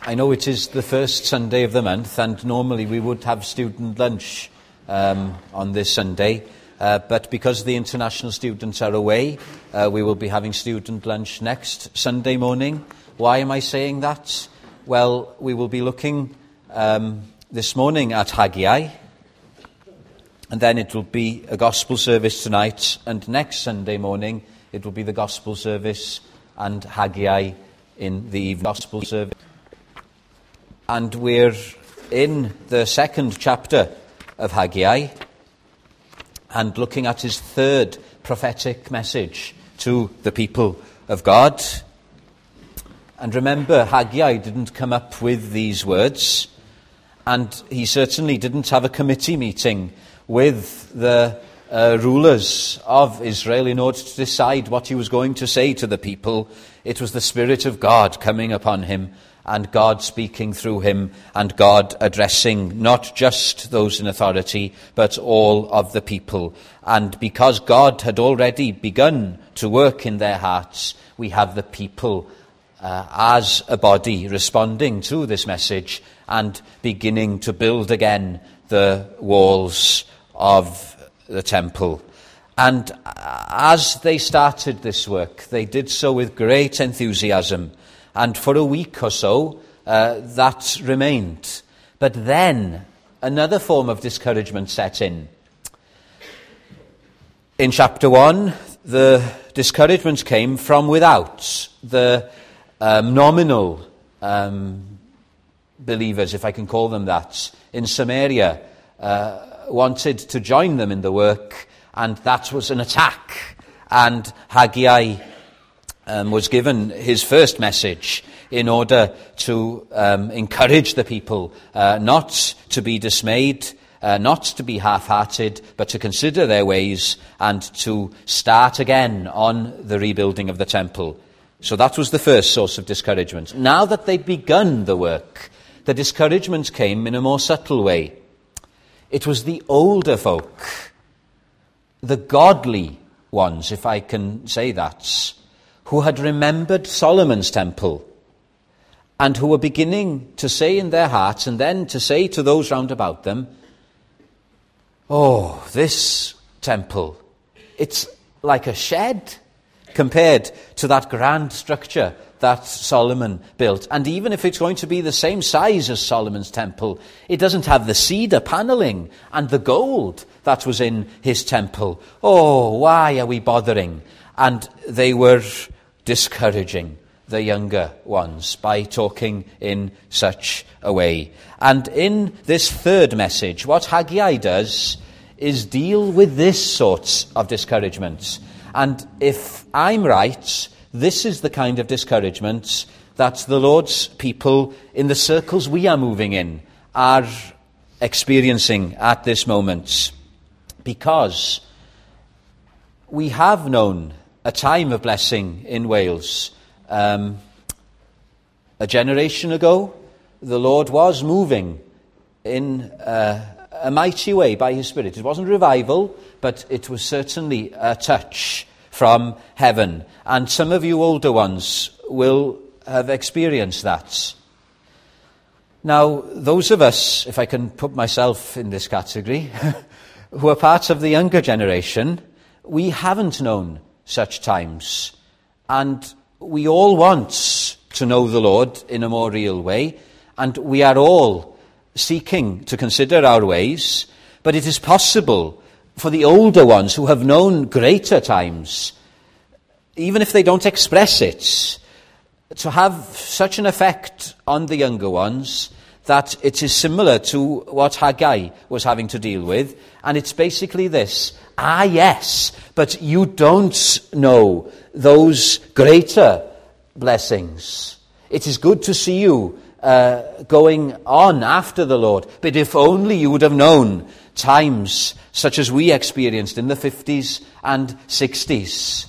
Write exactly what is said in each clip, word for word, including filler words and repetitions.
I know it is the first Sunday of the month, and normally we would have student lunch um, on this Sunday, uh, but because the international students are away, uh, we will be having student lunch next Sunday morning. Why am I saying that? Well, we will be looking um, this morning at Haggai, and then it will be a gospel service tonight, and next Sunday morning it will be the gospel service and Haggai in the evening gospel service. And we're in the second chapter of Haggai and looking at his third prophetic message to the people of God. And remember, Haggai didn't come up with these words, and he certainly didn't have a committee meeting with the uh, rulers of Israel in order to decide what he was going to say to the people. It was the Spirit of God coming upon him, and God speaking through him, and God addressing not just those in authority, but all of the people. And because God had already begun to work in their hearts, we have the people uh, as a body responding to this message and beginning to build again the walls of the temple. And as they started this work, they did so with great enthusiasm. And for a week or so, uh, that remained. But then another form of discouragement set in. In chapter one, the discouragement came from without. The um, nominal um, believers, if I can call them that, in Samaria uh, wanted to join them in the work, and that was an attack. And Haggai Um, was given his first message in order to um, encourage the people uh, not to be dismayed, uh, not to be half-hearted, but to consider their ways and to start again on the rebuilding of the temple. So that was the first source of discouragement. Now that they'd begun the work, the discouragement came in a more subtle way. It was the older folk, the godly ones, if I can say that, who had remembered Solomon's temple, and who were beginning to say in their hearts, and then to say to those round about them, oh, this temple, it's like a shed compared to that grand structure that Solomon built. And even if it's going to be the same size as Solomon's temple, it doesn't have the cedar paneling and the gold that was in his temple. Oh, why are we bothering? And they were discouraging the younger ones by talking in such a way. And in this third message, what Haggai does is deal with this sort of discouragement. And if I'm right, this is the kind of discouragement that the Lord's people in the circles we are moving in are experiencing at this moment. Because we have known a time of blessing in Wales. Um, a generation ago, the Lord was moving in uh, a mighty way by his Spirit. It wasn't revival, but it was certainly a touch from heaven. And some of you older ones will have experienced that. Now, those of us, if I can put myself in this category, who are part of the younger generation, we haven't known such times. And we all want to know the Lord in a more real way, and we are all seeking to consider our ways, but it is possible for the older ones who have known greater times, even if they don't express it, to have such an effect on the younger ones that it is similar to what Haggai was having to deal with. And it's basically this: ah, yes, but you don't know those greater blessings. It is good to see you uh, going on after the Lord, but if only you would have known times such as we experienced in the fifties and sixties.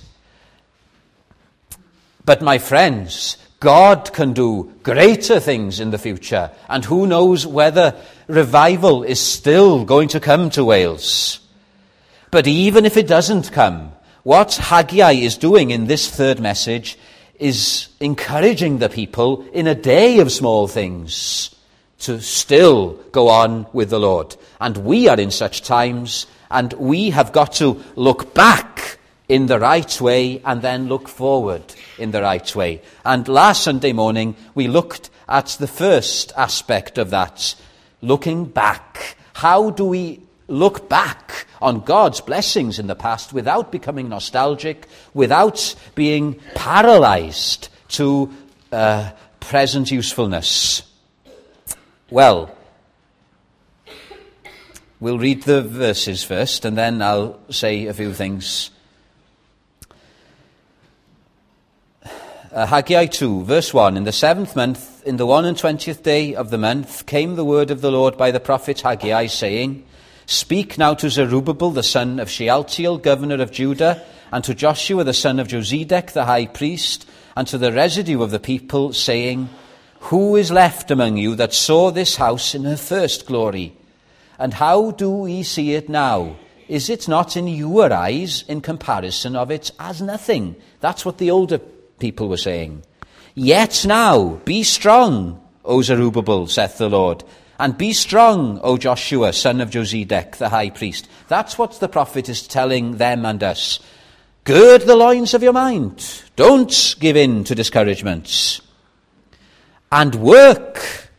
But my friends, God can do greater things in the future, and who knows whether revival is still going to come to Wales. But even if it doesn't come, what Haggai is doing in this third message is encouraging the people in a day of small things to still go on with the Lord. And we are in such times, and we have got to look back in the right way and then look forward in the right way. And last Sunday morning, we looked at the first aspect of that, looking back. How do we look back on God's blessings in the past without becoming nostalgic, without being paralyzed to uh, present usefulness? Well, we'll read the verses first, and then I'll say a few things. Uh, Haggai two, verse one, in the seventh month, in the one and twentieth day of the month, came the word of the Lord by the prophet Haggai, saying, Speak now to Zerubbabel, the son of Shealtiel, governor of Judah, and to Joshua, the son of Josedek, the high priest, and to the residue of the people, saying, Who is left among you that saw this house in her first glory? And how do we see it now? Is it not in your eyes, in comparison of it, as nothing? That's what the older people were saying. Yet now, be strong, O Zerubbabel, saith the Lord, and be strong, O Joshua, son of Josedek, the high priest. That's what the prophet is telling them and us. Gird the loins of your mind. Don't give in to discouragements. And work.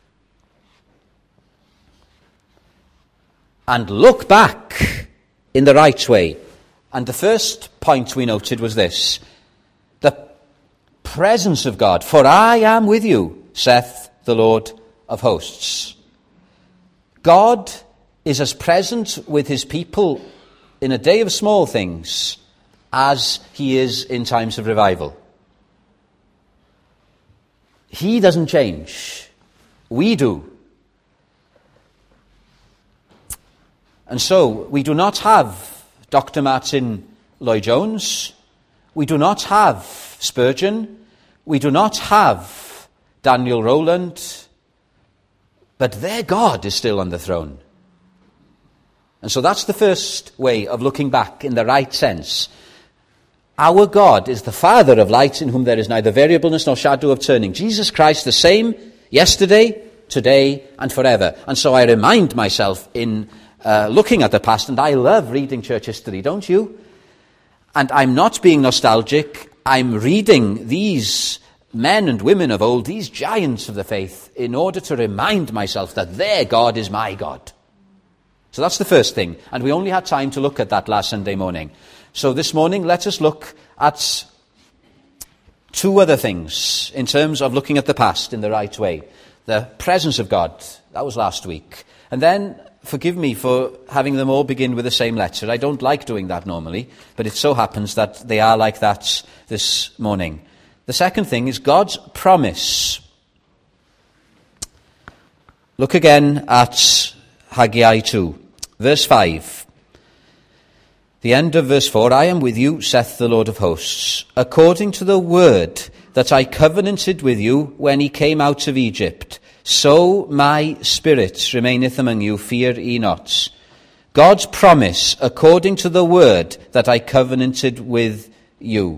And look back in the right way. And the first point we noted was this: the presence of God. For I am with you, saith the Lord of hosts. God is as present with his people in a day of small things as he is in times of revival. He doesn't change. We do. And so, we do not have Doctor Martin Lloyd-Jones. We do not have Spurgeon. We do not have Daniel Rowland. But their God is still on the throne. And so that's the first way of looking back in the right sense. Our God is the Father of light, in whom there is neither variableness nor shadow of turning. Jesus Christ the same yesterday, today, and forever. And so I remind myself in uh, looking at the past, and I love reading church history, don't you? And I'm not being nostalgic. I'm reading these men and women of old, these giants of the faith, in order to remind myself that their God is my God. So that's the first thing. And we only had time to look at that last Sunday morning. So this morning, let us look at two other things in terms of looking at the past in the right way. The presence of God, that was last week. And then, forgive me for having them all begin with the same letter. I don't like doing that normally, but it so happens that they are like that this morning. The second thing is God's promise. Look again at Haggai two, verse five. The end of verse four, I am with you, saith the Lord of hosts, according to the word that I covenanted with you when ye came out of Egypt. So my spirit remaineth among you, fear ye not. God's promise, according to the word that I covenanted with you.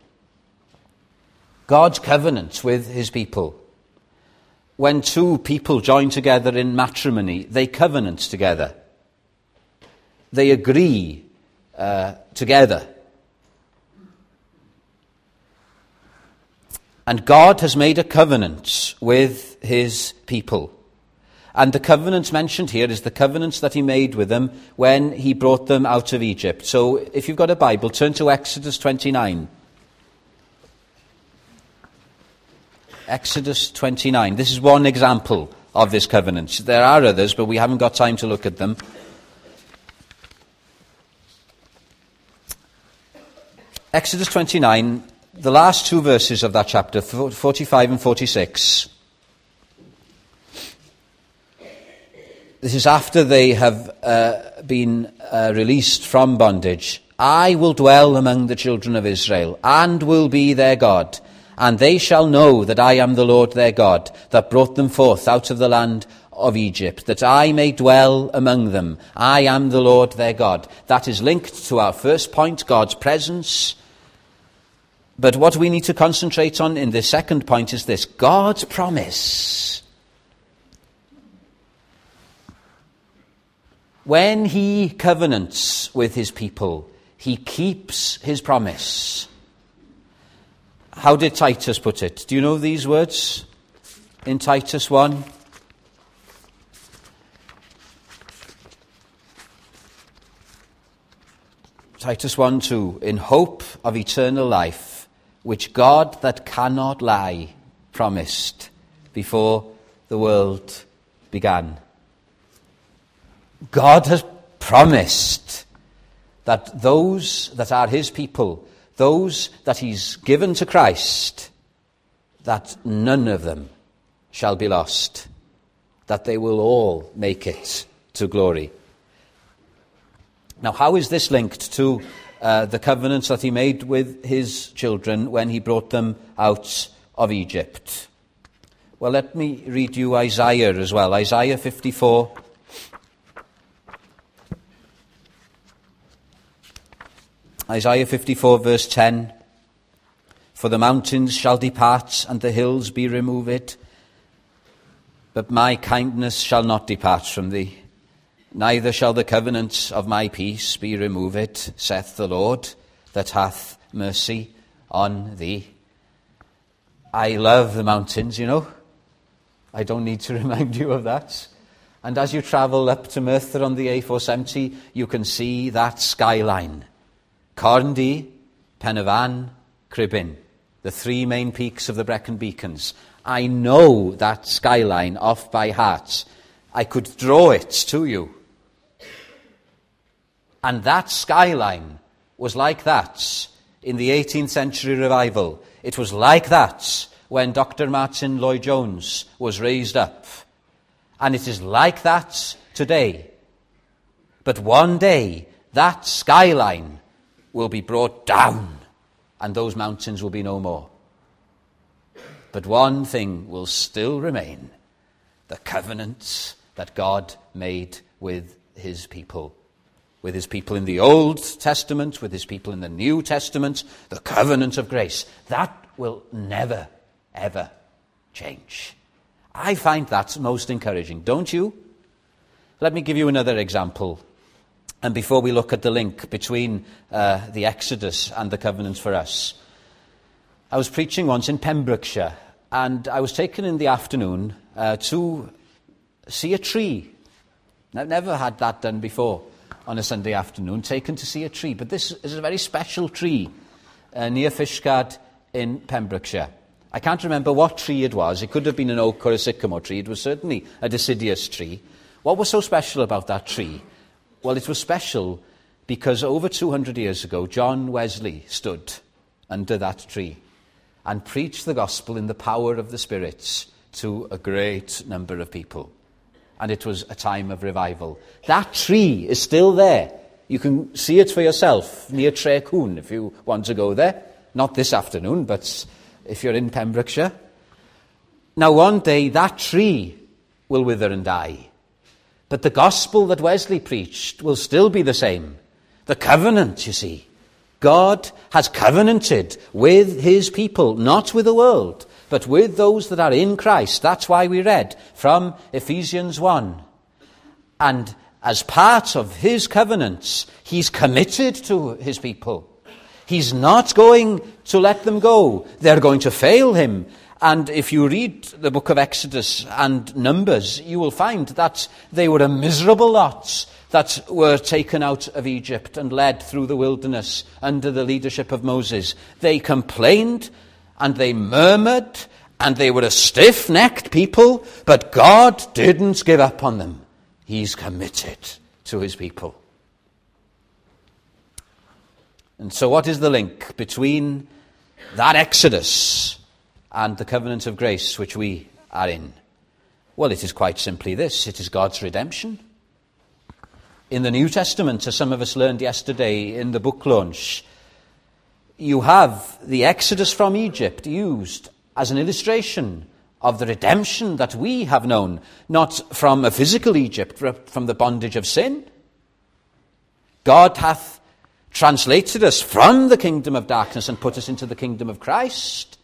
God's covenant with his people. When two people join together in matrimony, they covenant together. They agree uh, together. And God has made a covenant with his people. And the covenant mentioned here is the covenant that he made with them when he brought them out of Egypt. So if you've got a Bible, turn to Exodus twenty-nine. Exodus twenty-nine. This is one example of this covenant. There are others, but we haven't got time to look at them. Exodus twenty-nine, the last two verses of that chapter, forty-five and forty-six. This is after they have uh, been uh, released from bondage. I will dwell among the children of Israel, and will be their God. And they shall know that I am the Lord their God, that brought them forth out of the land of Egypt, that I may dwell among them. I am the Lord their God. That is linked to our first point, God's presence. But what we need to concentrate on in the second point is this: God's promise. When he covenants with his people, he keeps his promise. How did Titus put it? Do you know these words in Titus one? Titus one two, in hope of eternal life, which God that cannot lie promised before the world began. God has promised that those that are his people, those that he's given to Christ, that none of them shall be lost, that they will all make it to glory. Now, how is this linked to uh, the covenants that he made with his children when he brought them out of Egypt? Well, let me read you Isaiah as well. Isaiah fifty-four. Isaiah fifty-four, verse ten. For the mountains shall depart, and the hills be removed, but my kindness shall not depart from thee. Neither shall the covenant of my peace be removed, saith the Lord, that hath mercy on thee. I love the mountains, you know. I don't need to remind you of that. And as you travel up to Merthyr on the A four seventy, you can see that skyline. Corndy, Pen y Fan, Cribin, the three main peaks of the Brecon Beacons. I know that skyline off by heart. I could draw it to you. And that skyline was like that in the eighteenth century revival. It was like that when Doctor Martin Lloyd-Jones was raised up. And it is like that today. But one day, that skyline will be brought down, and those mountains will be no more. But one thing will still remain: the covenant that God made with his people. With his people in the Old Testament, with his people in the New Testament, the covenant of grace. That will never, ever change. I find that most encouraging, don't you? Let me give you another example. And before we look at the link between uh, the Exodus and the covenant for us, I was preaching once in Pembrokeshire, and I was taken in the afternoon uh, to see a tree. I've never had that done before on a Sunday afternoon, taken to see a tree. But this is a very special tree uh, near Fishguard in Pembrokeshire. I can't remember what tree it was. It could have been an oak or a sycamore tree. It was certainly a deciduous tree. What was so special about that tree? Well, it was special because over two hundred years ago, John Wesley stood under that tree and preached the gospel in the power of the Spirit to a great number of people. And it was a time of revival. That tree is still there. You can see it for yourself near Tre Cwn if you want to go there. Not this afternoon, but if you're in Pembrokeshire. Now, one day that tree will wither and die. But the gospel that Wesley preached will still be the same. The covenant, you see. God has covenanted with his people, not with the world, but with those that are in Christ. That's why we read from Ephesians one. And as part of his covenants, he's committed to his people. He's not going to let them go. They're going to fail him. And if you read the book of Exodus and Numbers, you will find that they were a miserable lot that were taken out of Egypt and led through the wilderness under the leadership of Moses. They complained and they murmured and they were a stiff-necked people, but God didn't give up on them. He's committed to his people. And so what is the link between that Exodus and the covenant of grace which we are in? Well, it is quite simply this. It is God's redemption. In the New Testament, as some of us learned yesterday in the book launch, you have the Exodus from Egypt used as an illustration of the redemption that we have known, not from a physical Egypt, but from the bondage of sin. God hath translated us from the kingdom of darkness and put us into the kingdom of Christ.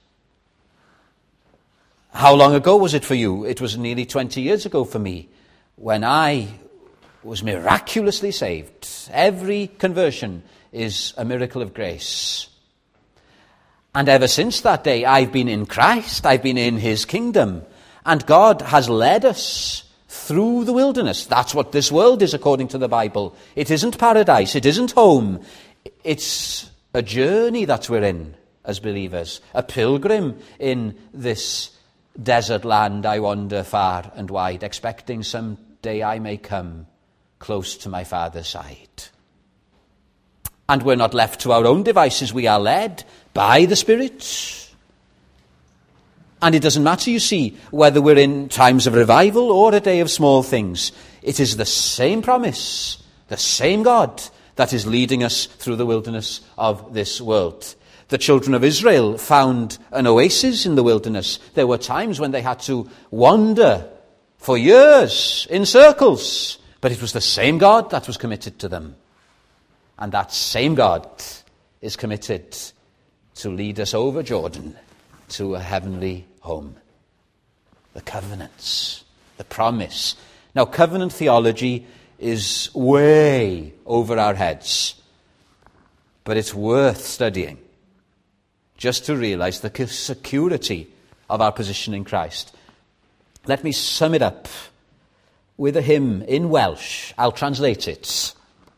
How long ago was it for you? It was nearly twenty years ago for me, when I was miraculously saved. Every conversion is a miracle of grace. And ever since that day, I've been in Christ, I've been in his kingdom, and God has led us through the wilderness. That's what this world is according to the Bible. It isn't paradise, it isn't home. It's a journey that we're in as believers, a pilgrim in this desert land I wander far and wide, expecting some day I may come close to my Father's side. And we're not left to our own devices. We are led by the Spirit. And it doesn't matter, you see, whether we're in times of revival or a day of small things. It is the same promise, the same God that is leading us through the wilderness of this world. The children of Israel found an oasis in the wilderness. There were times when they had to wander for years in circles, but it was the same God that was committed to them. And that same God is committed to lead us over Jordan to a heavenly home. The covenants, the promise. Now, covenant theology is way over our heads, but it's worth studying just to realize the security of our position in Christ. Let me sum it up with a hymn in Welsh. I'll translate it.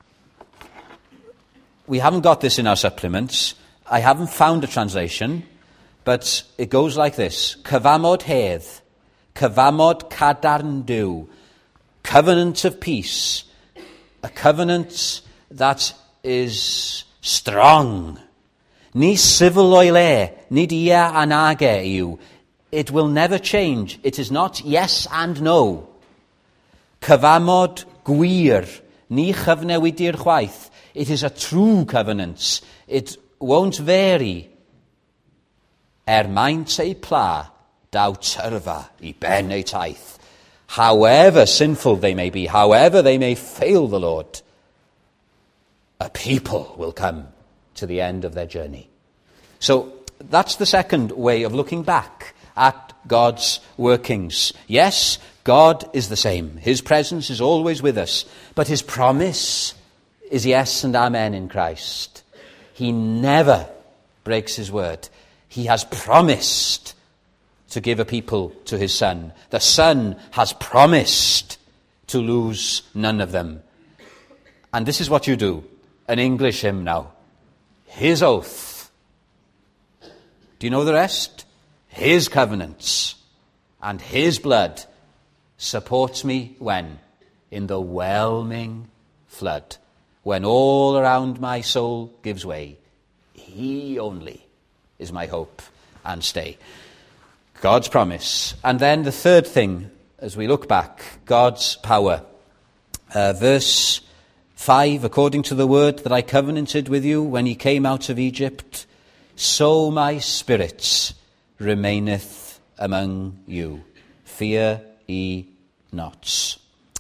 We haven't got this in our supplements. I haven't found a translation, but it goes like this. Cyfamod hedd, cyfamod cadarn Duw, covenant of peace, a covenant that is strong. Ni civil oile, ni dia anage you. It will never change. It is not yes and no. Cyfamod gwir, ni chyfnewidir chwaith. It is a true covenant. It won't vary. Er maint ei pla, daw tyrfa I ben ei taith. However sinful they may be, however they may fail the Lord, a people will come to the end of their journey. So that's the second way of looking back at God's workings. Yes, God is the same. His presence is always with us, but his promise is yes and amen in Christ. He never breaks his word. He has promised to give a people to his Son. The Son has promised to lose none of them. And this is what you do. An English hymn now. His oath. Do you know the rest? His covenants and his blood supports me when? In the whelming flood. When all around my soul gives way, he only is my hope and stay. God's promise. And then the third thing, as we look back, God's power. Uh, verse five, according to the word that I covenanted with you when ye came out of Egypt, so my spirit remaineth among you. Fear ye not.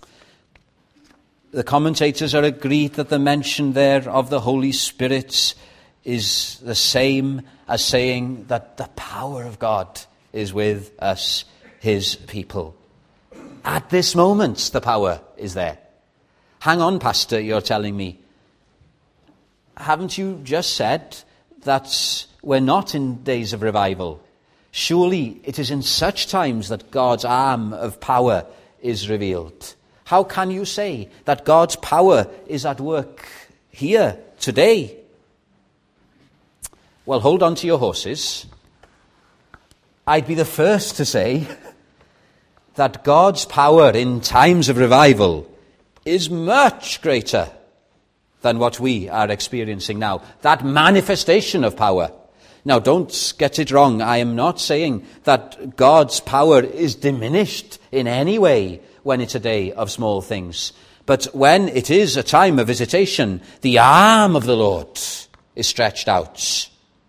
The commentators are agreed that the mention there of the Holy Spirit is the same as saying that the power of God is with us, his people. At this moment, the power is there. Hang on, Pastor, you're telling me. Haven't you just said that we're not in days of revival? Surely it is in such times that God's arm of power is revealed. How can you say that God's power is at work here, today? Well, hold on to your horses. I'd be the first to say that God's power in times of revival is much greater than what we are experiencing now. That manifestation of power. Now, don't get it wrong. I am not saying that God's power is diminished in any way when it's a day of small things. But when it is a time of visitation, the arm of the Lord is stretched out.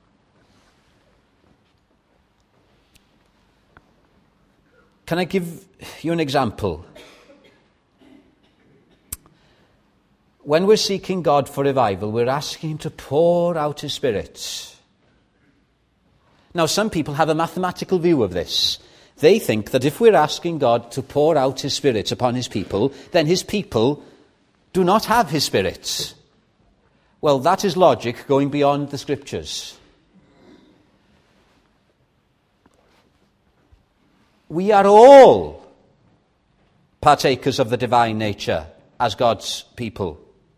Can I give you an example? when we're seeking God for revival, we're asking him to pour out his Spirit. Now, some people have a mathematical view of this. They think that if we're asking God to pour out his Spirit upon his people, then his people do not have his Spirit. Well, that is logic going beyond the Scriptures. We are all partakers of the divine nature as God's people.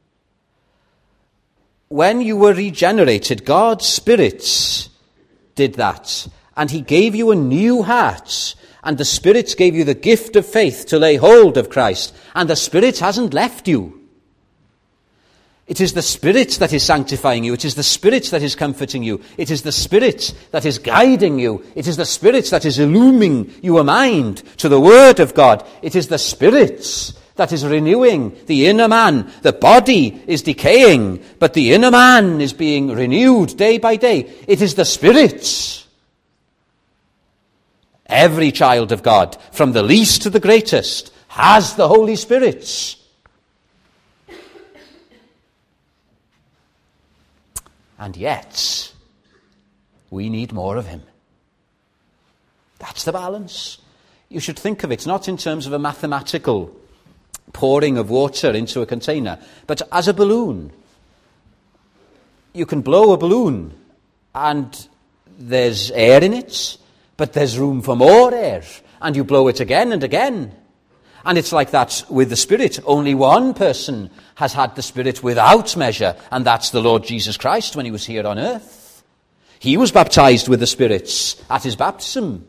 When you were regenerated, God's Spirit did that. And he gave you a new heart. And the Spirit gave you the gift of faith to lay hold of Christ. And the Spirit hasn't left you. It is the Spirit that is sanctifying you. It is the Spirit that is comforting you. It is the Spirit that is guiding you. It is the Spirit that is illumining your mind to the Word of God. It is the Spirit that is renewing the inner man. The body is decaying, but the inner man is being renewed day by day. It is the Spirit. Every child of God, from the least to the greatest, has the Holy Spirit. And yet, we need more of him. That's the balance. You should think of it not in terms of a mathematical pouring of water into a container, but as a balloon. You can blow a balloon, and there's air in it, but there's room for more air, and you blow it again and again. And it's like that with the Spirit. Only one person has had the Spirit without measure, and that's the Lord Jesus Christ when he was here on earth. He was baptized with the Spirit at his baptism.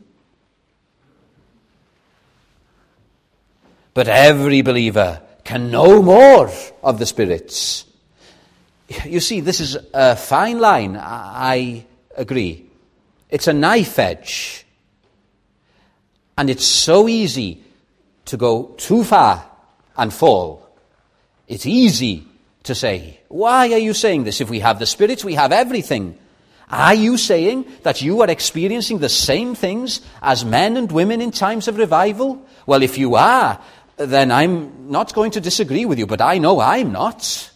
But every believer can know more of the Spirit. You see, this is a fine line, I agree. It's a knife edge. And it's so easy to go too far and fall. It's easy to say, why are you saying this? If we have the Spirit, we have everything. Are you saying that you are experiencing the same things as men and women in times of revival? Well, if you are, then I'm not going to disagree with you, but I know I'm not.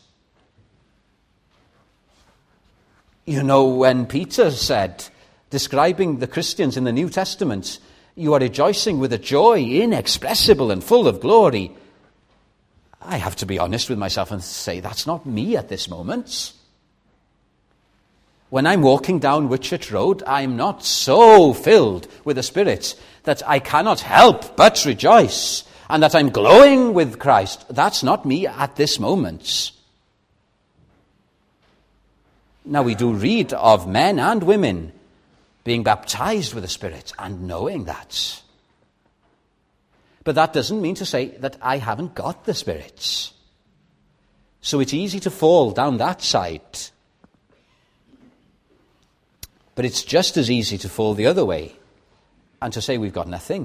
You know, when Peter said, describing the Christians in the New Testament, you are rejoicing with a joy inexpressible and full of glory. I have to be honest with myself and say, that's not me at this moment. When I'm walking down Whitchurch Road, I'm not so filled with the Spirit that I cannot help but rejoice, and that I'm glowing with Christ. That's not me at this moment. Now, we do read of men and women being baptized with the Spirit and knowing that. But that doesn't mean to say that I haven't got the Spirit. So it's easy to fall down that side. But it's just as easy to fall the other way and to say we've got nothing.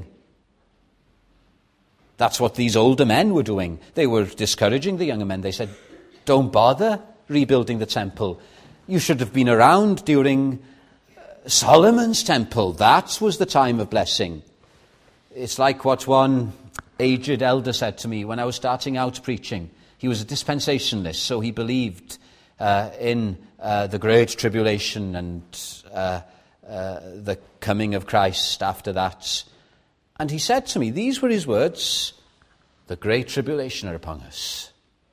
That's what these older men were doing. They were discouraging the younger men. They said, don't bother rebuilding the temple. You should have been around during Solomon's temple. That was the time of blessing. It's like what one aged elder said to me when I was starting out preaching. He was a dispensationalist, so he believed uh, in uh, the Great Tribulation and uh, uh, the coming of Christ after that. And he said to me, these were his words, the Great Tribulation are upon us.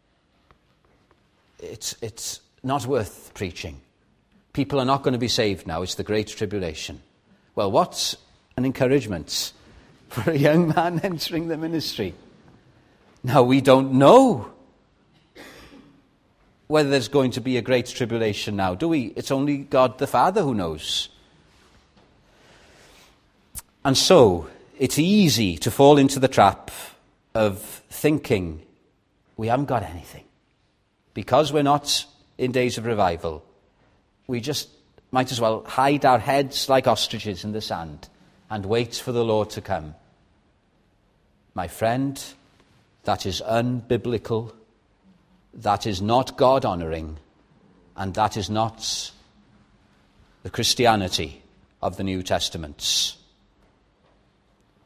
It's, it's not worth preaching. People are not going to be saved now. It's the Great Tribulation. Well, what's an encouragement for a young man entering the ministry? Now, we don't know whether there's going to be a Great Tribulation now, do we? It's only God the Father who knows. And so, it's easy to fall into the trap of thinking we haven't got anything. Because we're not in days of revival, we just might as well hide our heads like ostriches in the sand and wait for the Lord to come. My friend, that is unbiblical, that is not God-honoring, and that is not the Christianity of the New Testament.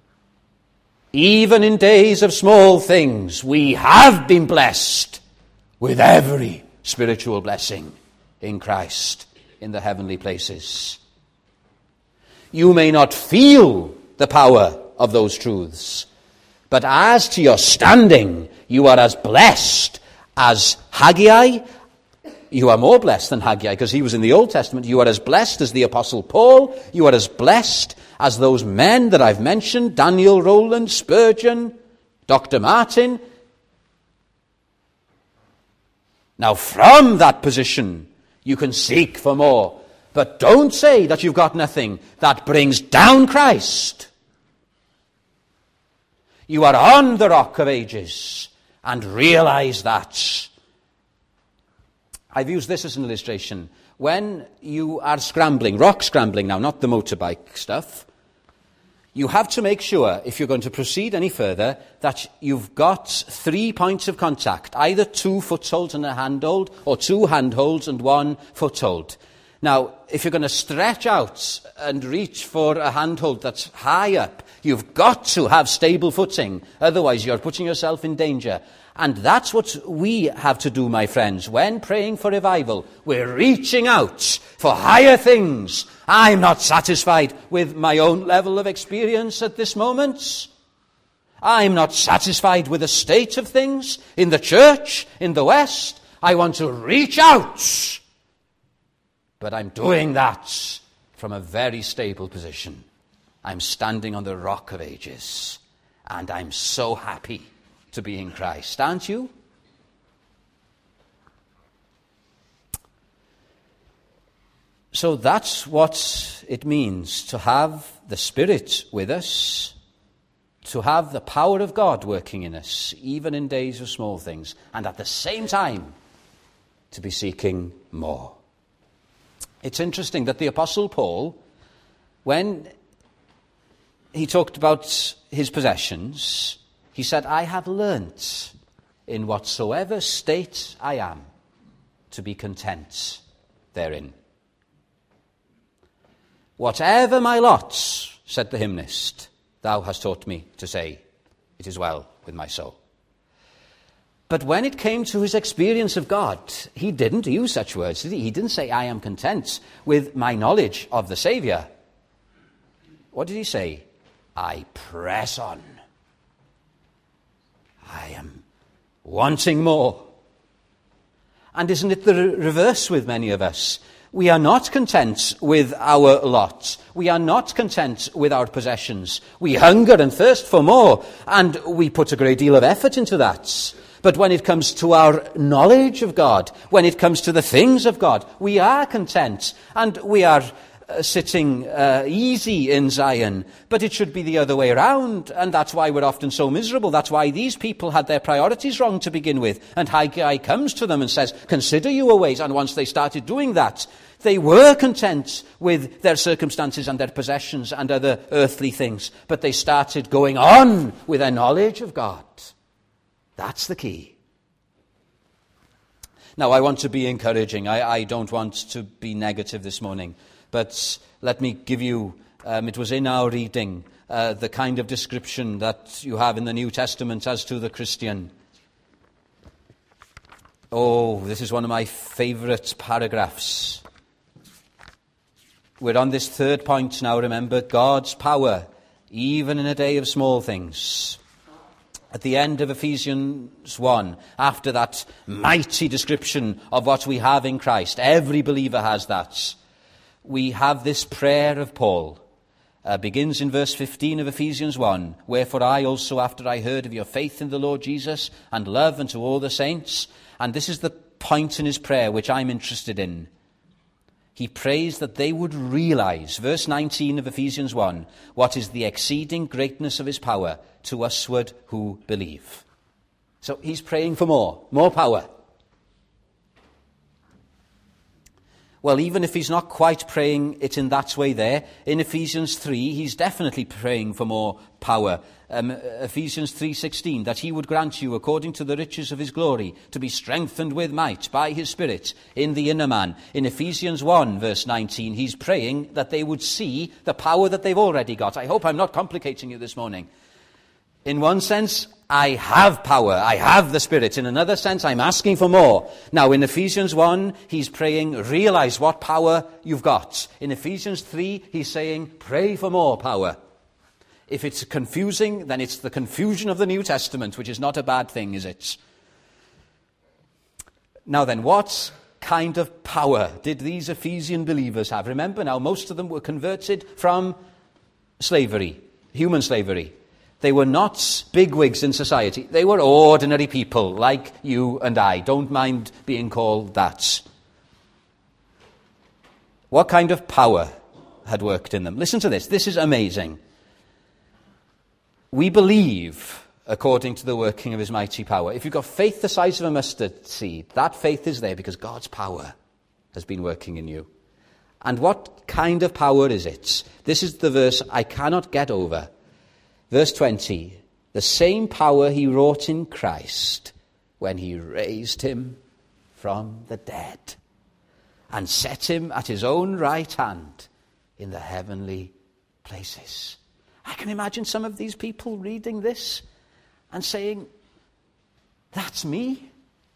Even in days of small things, we have been blessed with every spiritual blessing in Christ in the heavenly places. You may not feel the power of those truths, but as to your standing, you are as blessed as Haggai. You are more blessed than Haggai because he was in the Old Testament. You are as blessed as the Apostle Paul. You are as blessed as those men that I've mentioned, Daniel Rowland, Spurgeon, Doctor Martin. Now, from that position, you can seek for more. But don't say that you've got nothing. That brings down Christ. You are on the rock of ages, and realize that. I've used this as an illustration. When you are scrambling, rock scrambling now, not the motorbike stuff, you have to make sure, if you're going to proceed any further, that you've got three points of contact, either two footholds and a handhold, or two handholds and one foothold. Now, if you're going to stretch out and reach for a handhold that's high up, you've got to have stable footing. Otherwise, you're putting yourself in danger. And that's what we have to do, my friends. When praying for revival, we're reaching out for higher things. I'm not satisfied with my own level of experience at this moment. I'm not satisfied with the state of things in the church, in the West. I want to reach out. But I'm doing that from a very stable position. I'm standing on the rock of ages. And I'm so happy to be in Christ. Aren't you? So that's what it means to have the Spirit with us, to have the power of God working in us, even in days of small things, and at the same time, to be seeking more. It's interesting that the Apostle Paul, when he talked about his possessions, he said, I have learnt in whatsoever state I am to be content therein. Whatever my lot, said the hymnist, thou hast taught me to say, it is well with my soul. But when it came to his experience of God, he didn't use such words, did he? He didn't say, I am content with my knowledge of the Saviour. What did he say? I press on. I am wanting more. And isn't it the re- reverse with many of us? We are not content with our lot. We are not content with our possessions. We hunger and thirst for more, and we put a great deal of effort into that. But when it comes to our knowledge of God, when it comes to the things of God, we are content, and we are uh, sitting uh, easy in Zion. But it should be the other way around, and that's why we're often so miserable. That's why these people had their priorities wrong to begin with. And Haggai comes to them and says, consider your ways. And once they started doing that, they were content with their circumstances and their possessions and other earthly things. But they started going on with their knowledge of God. That's the key. Now, I want to be encouraging. I, I don't want to be negative this morning. But let me give you, um, it was in our reading, uh, the kind of description that you have in the New Testament as to the Christian. Oh, this is one of my favourite paragraphs. We're on this third point now, remember, God's power, even in a day of small things. At the end of Ephesians one, after that mighty description of what we have in Christ, every believer has that, we have this prayer of Paul. Uh, begins in verse fifteen of Ephesians one, wherefore I also, after I heard of your faith in the Lord Jesus and love unto all the saints, and this is the point in his prayer which I'm interested in. He prays that they would realize, verse nineteen of Ephesians one, what is the exceeding greatness of his power to usward who believe. So he's praying for more, more power. Well, even if he's not quite praying it in that way there, in Ephesians three, he's definitely praying for more power. Um, Ephesians three sixteen, that he would grant you, according to the riches of his glory, to be strengthened with might by his Spirit in the inner man. In Ephesians one, verse nineteen, he's praying that they would see the power that they've already got. I hope I'm not complicating you this morning. In one sense, I have power. I have the Spirit. In another sense, I'm asking for more. Now, in Ephesians one, he's praying, realize what power you've got. In Ephesians three, he's saying, pray for more power. If it's confusing, then it's the confusion of the New Testament, which is not a bad thing, is it? Now then, what kind of power did these Ephesian believers have? Remember now, most of them were converted from slavery, human slavery. They were not bigwigs in society. They were ordinary people like you and I. Don't mind being called that. What kind of power had worked in them? Listen to this. This is amazing. We believe according to the working of his mighty power. If you've got faith the size of a mustard seed, that faith is there because God's power has been working in you. And what kind of power is it? This is the verse I cannot get over. Verse twenty, the same power he wrought in Christ when he raised him from the dead and set him at his own right hand in the heavenly places. I can imagine some of these people reading this and saying, that's me.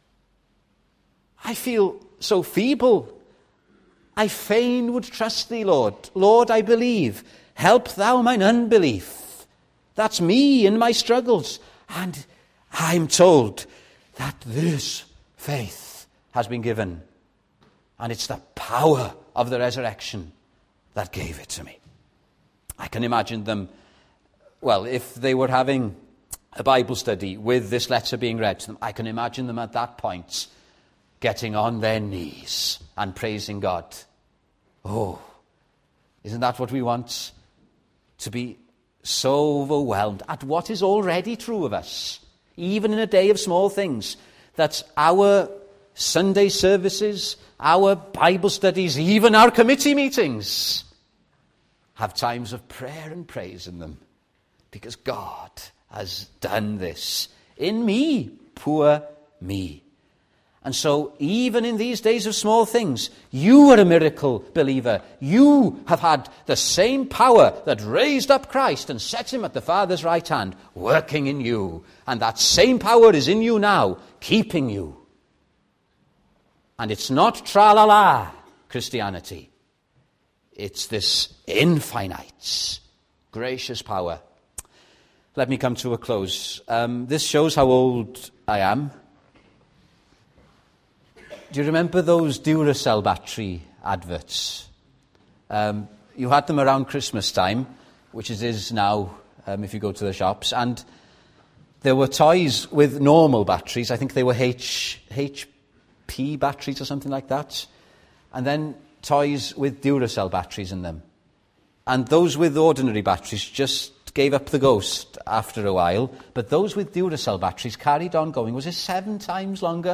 I feel so feeble. I fain would trust thee, Lord. Lord, I believe. Help thou mine unbelief. That's me in my struggles. And I'm told that this faith has been given. And it's the power of the resurrection that gave it to me. I can imagine them, well, if they were having a Bible study with this letter being read to them, I can imagine them at that point getting on their knees and praising God. Oh, isn't that what we want? To be so overwhelmed at what is already true of us, even in a day of small things, that our Sunday services, our Bible studies, even our committee meetings have times of prayer and praise in them, because God has done this in me, poor me. And so, even in these days of small things, you are a miracle believer. You have had the same power that raised up Christ and set him at the Father's right hand, working in you. And that same power is in you now, keeping you. And it's not tra-la-la Christianity. It's this infinite, gracious power. Let me come to a close. Um, this shows how old I am. Do you remember those Duracell battery adverts? Um, you had them around Christmas time, which it is now um, if you go to the shops. And there were toys with normal batteries. I think they were H, HP batteries or something like that. And then toys with Duracell batteries in them. And those with ordinary batteries just gave up the ghost after a while. But those with Duracell batteries carried on going. Was it seven times longer?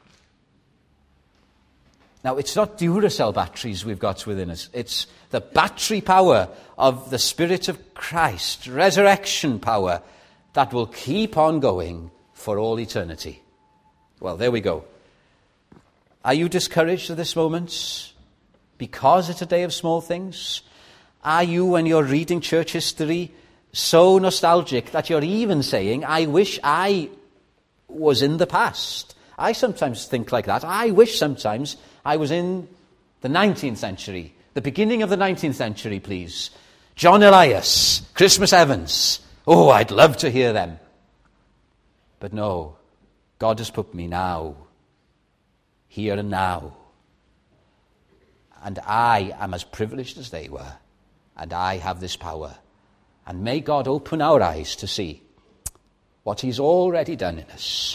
Now, it's not Duracell batteries we've got within us. It's the battery power of the Spirit of Christ, resurrection power, that will keep on going for all eternity. Well, there we go. Are you discouraged at this moment because it's a day of small things? Are you, when you're reading church history, so nostalgic that you're even saying, I wish I was in the past? I sometimes think like that. I wish sometimes I was in the nineteenth century, the beginning of the nineteenth century, please. John Elias, Christmas Evans. Oh, I'd love to hear them. But no, God has put me now, here and now. And I am as privileged as they were. And I have this power. And may God open our eyes to see what he's already done in us.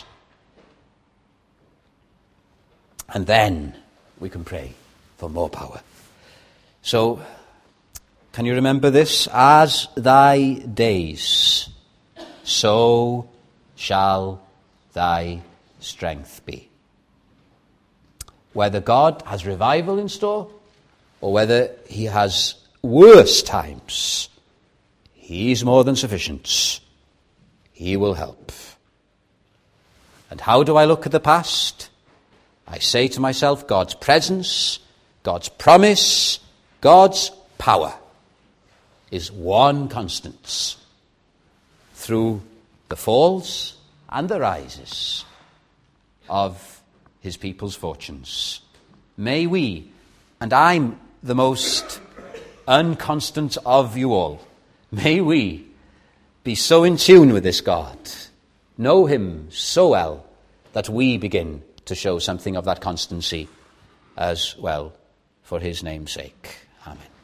And then we can pray for more power. So, can you remember this? As thy days, so shall thy strength be. Whether God has revival in store, or whether he has worse times, he's more than sufficient. He will help. And how do I look at the past? I say to myself, God's presence, God's promise, God's power is one constant through the falls and the rises of his people's fortunes. May we, and I'm the most unconstant of you all, may we be so in tune with this God, know him so well, that we begin to show something of that constancy as well for his name's sake. Amen.